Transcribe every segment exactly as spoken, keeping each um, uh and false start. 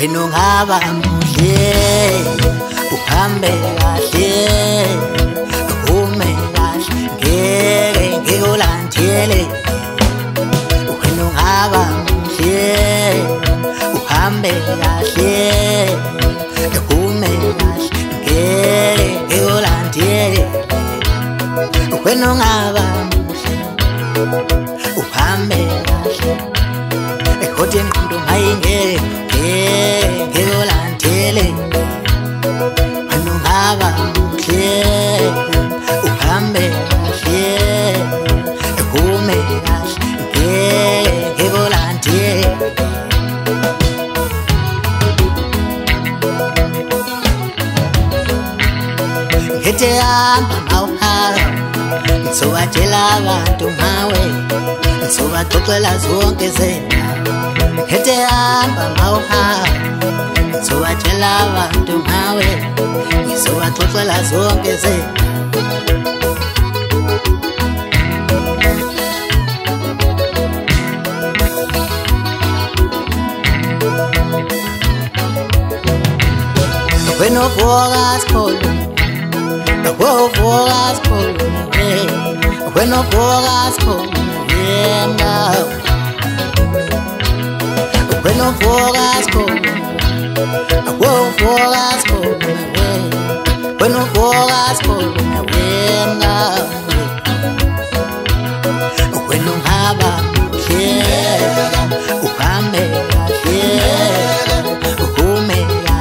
wena ungaba muhle uhambe kahle ume kahle ngeke ngikulandele wena ungaba muhle uhambe kahle ume kahle ngeke ngikulandele wena ungaba muhle uhambe kahle kodwa ingqondo mayingeke ngikulandele wena ungaba muhle uhambe kahle ume kahle ngeke ngikulandele ngithe hamba mawuhamba ngizobatshela abantu ngawe ngizobaxoxela zonke zendawo ngithe hamba mawuhamba ngizobatshela abantu ngawe ngizobaxoxela zonke zendawo when no focus call Whoa, focus call when no focus call when no focus call Whoa, focus call when no focus call when no have uhambe uhume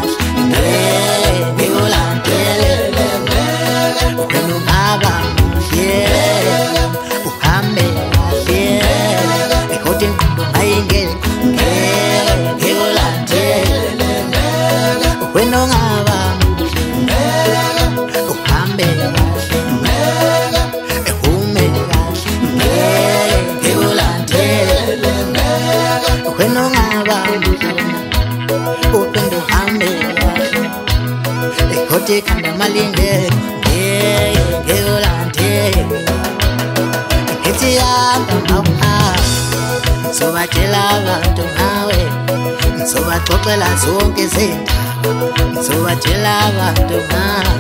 Wena ungaba muhle uhambe kahle ume kahle ngikulandele wena ungaba muhle uphinde uhambe kahle kodwa ikhanda malingeke ngikulandele ngithi hamba mawuhamba ngizobatshela abantu ngawe ngizobaxoxela zonke izinto ngizobatshela abantu ngawe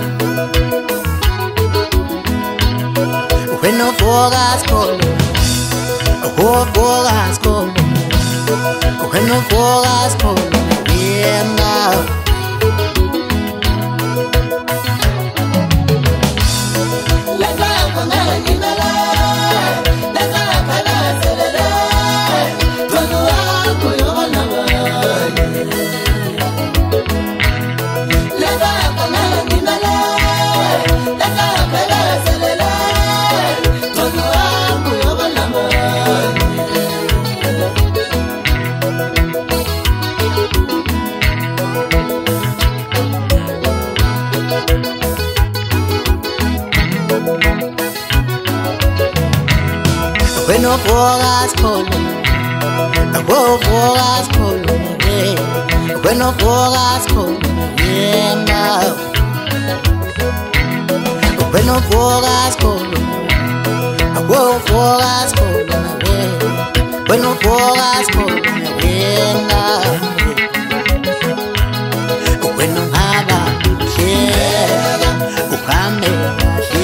when no focus call oh focus call when no focus call yeah now when no focus call oh focus call when no focus call yeah now when no focus call oh focus call when no focus call yeah now when no have uhambe